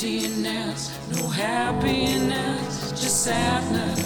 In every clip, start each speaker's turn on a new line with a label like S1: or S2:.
S1: emptiness, no happiness, just sadness.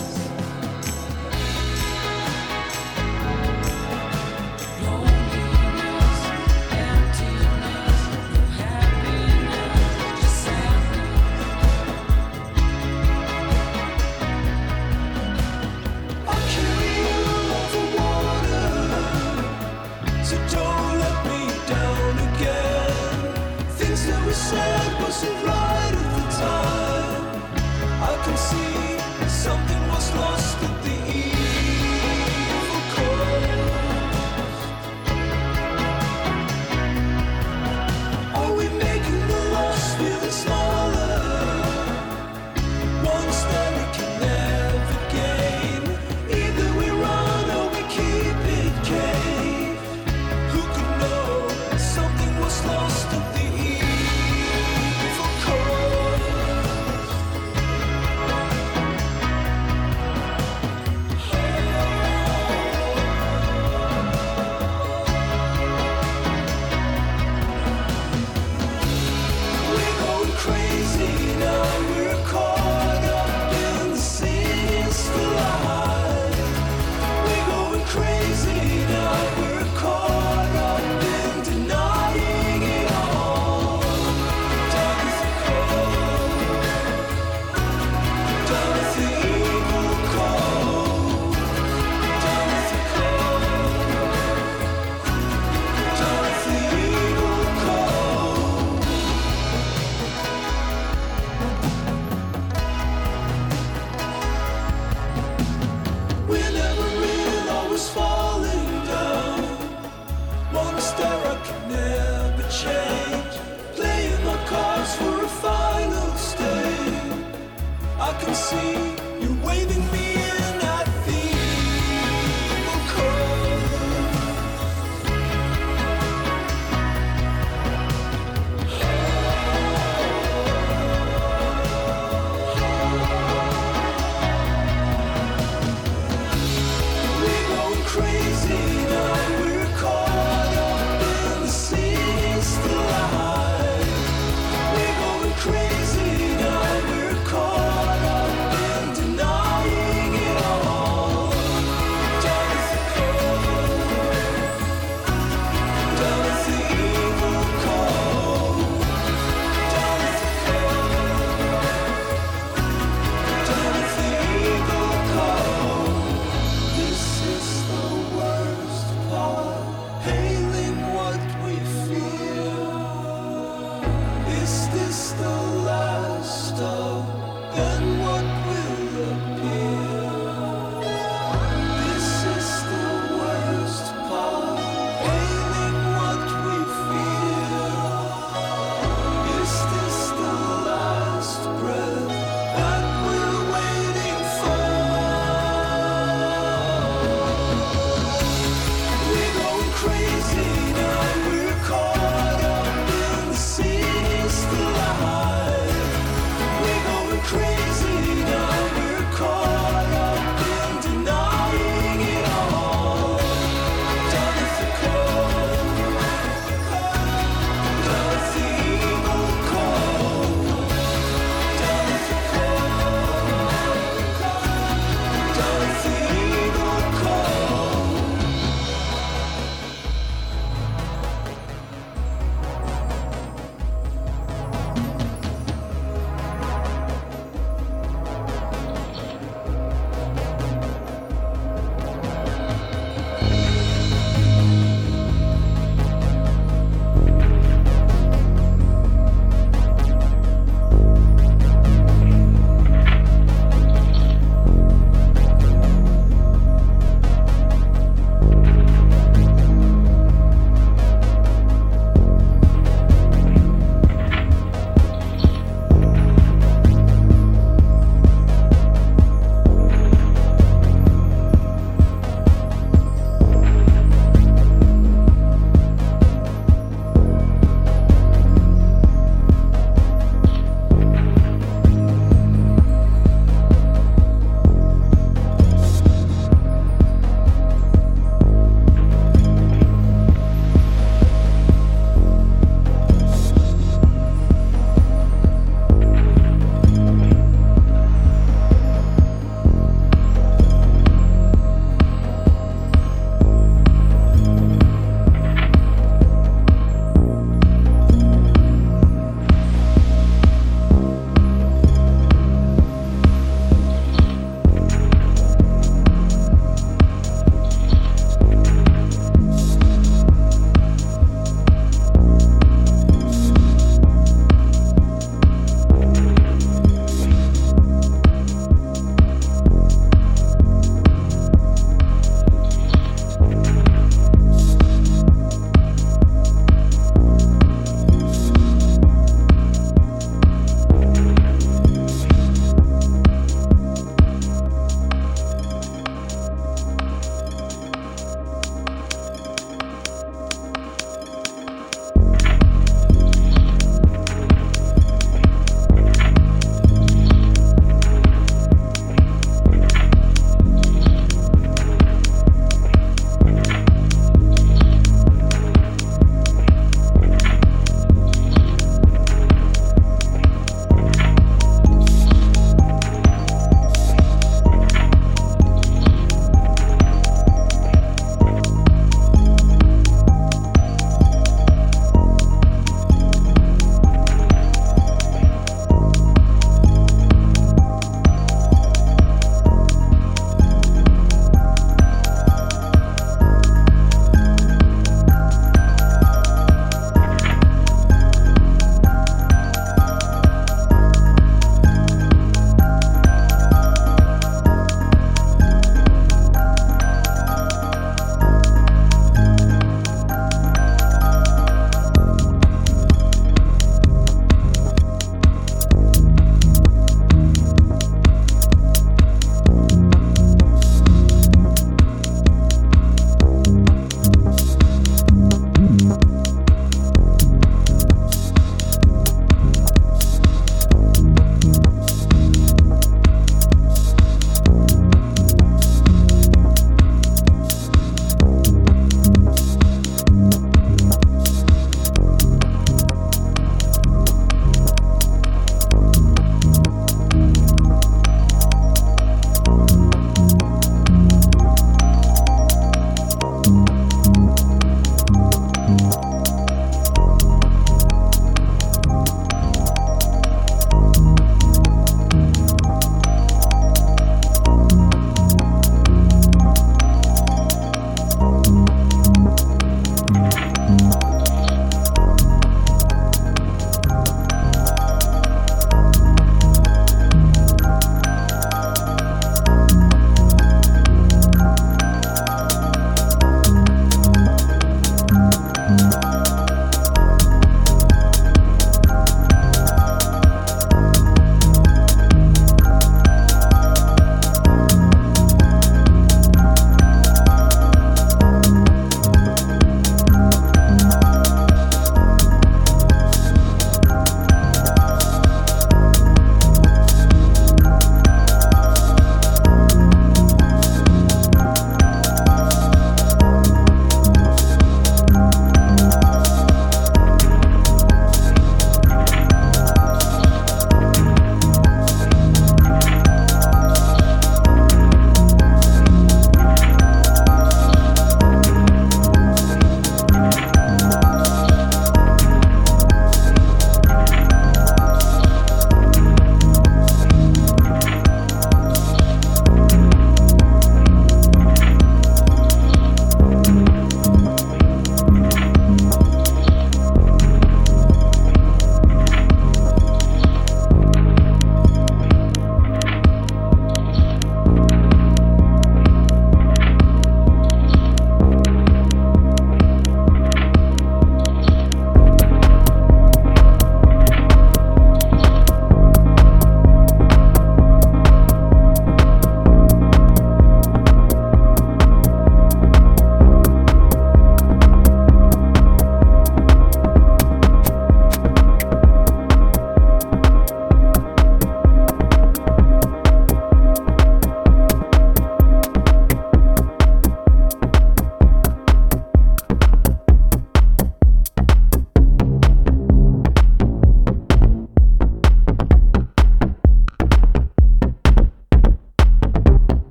S2: Crazy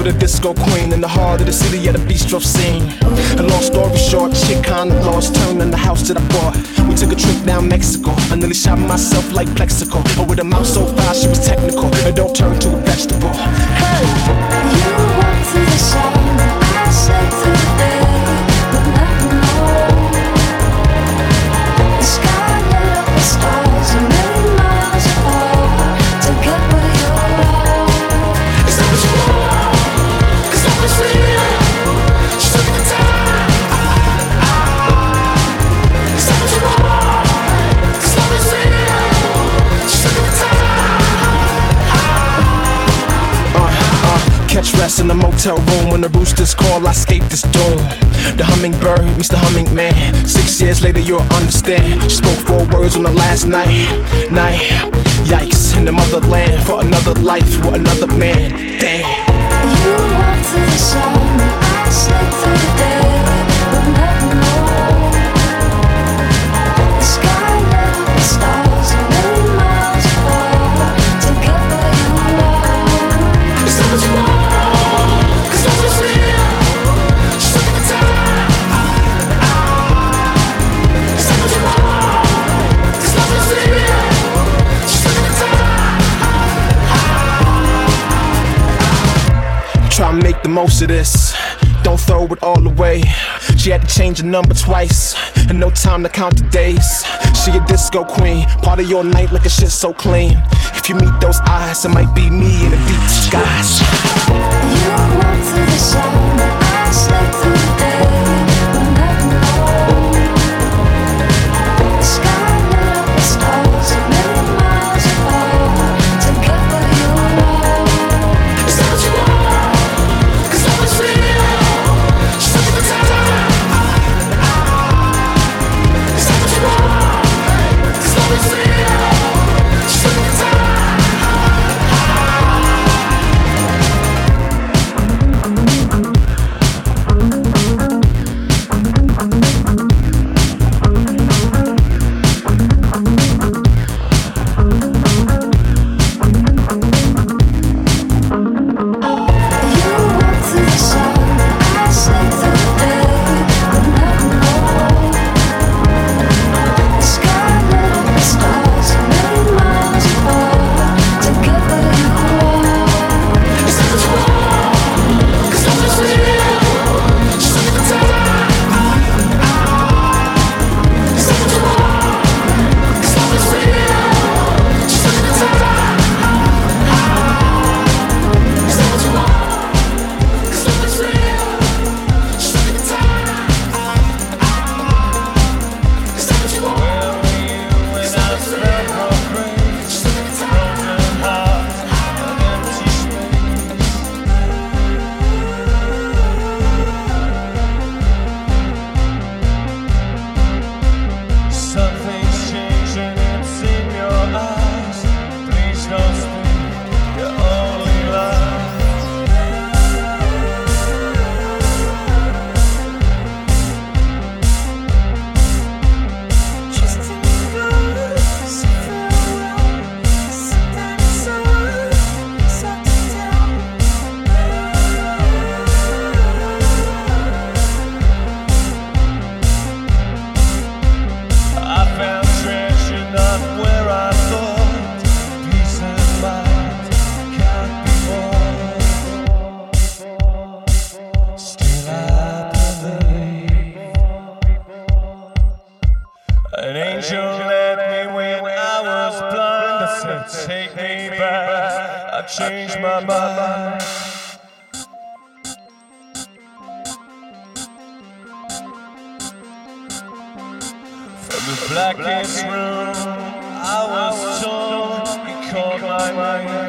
S2: with a disco queen in the heart of the city at a bistro scene. A long story short, chick kinda lost, turned in the house that I bought. We took a trip down Mexico. I nearly shot myself like Plexico. But with a mouth so fast, she was technical. It don't turn to a vegetable. Hey!
S3: You walk through the sun, I slip through the day, but never know. The sky lit up with stars a million miles apart to get where you are.
S1: Is that what you want? 'Cause love is real. Just look at the time. Is that what you want? 'Cause love is real. Just look at the time.
S2: Catch rest in the motel room when the roosters call, I escape this doom. The hummingbird meets the humming man. 6 years later you'll understand. She spoke 4 words on the last night. Yikes, in the motherland for another life with another man. Damn.
S3: You walk through the sun, I slip through the day, but never know. The sky lit up with stars a million miles apart to get where you are.
S1: Is that what you want? 'Cause love is real. Just look at the time. Is that what you want? 'Cause love is real. Just look at the time.
S2: Try and make the most of this. Don't throw it all away. She had to change the number twice, and no time to count the days. She a disco queen, part of your night like a shit so clean. If you meet those eyes, it might be me in the deep skies.
S3: You walk through the sun, I slip through the day, but never know. The sky lit up with stars a million miles apart to get where you are.
S1: Is that what you want? 'Cause love is real. Just look at the time. Is that what you want? 'Cause love is real. Just look at the time.
S3: You walk through the sun, I slip through the day, but never know. The sky lit up with stars a million miles apart to get where you are.
S1: Is that what you want? 'Cause love is real. Just look at the time. Is that what you want? 'Cause love is real. Just look at the time. Is that what you want? 'Cause love is real. Just look at the time. Is that what you want? 'Cause love is real. Just look at the time.
S4: Something's changing, it's in your eyes. Please don't speak your only lie.
S3: Just in the road, so far away, sometimes so hard to tell.
S4: I found treasure not where I thought. Peace of mind can't be bought. Still I believe an angel led me when I was blind. I said, take me back. I changed my mind. From the blackest room, I was torn. He called my name.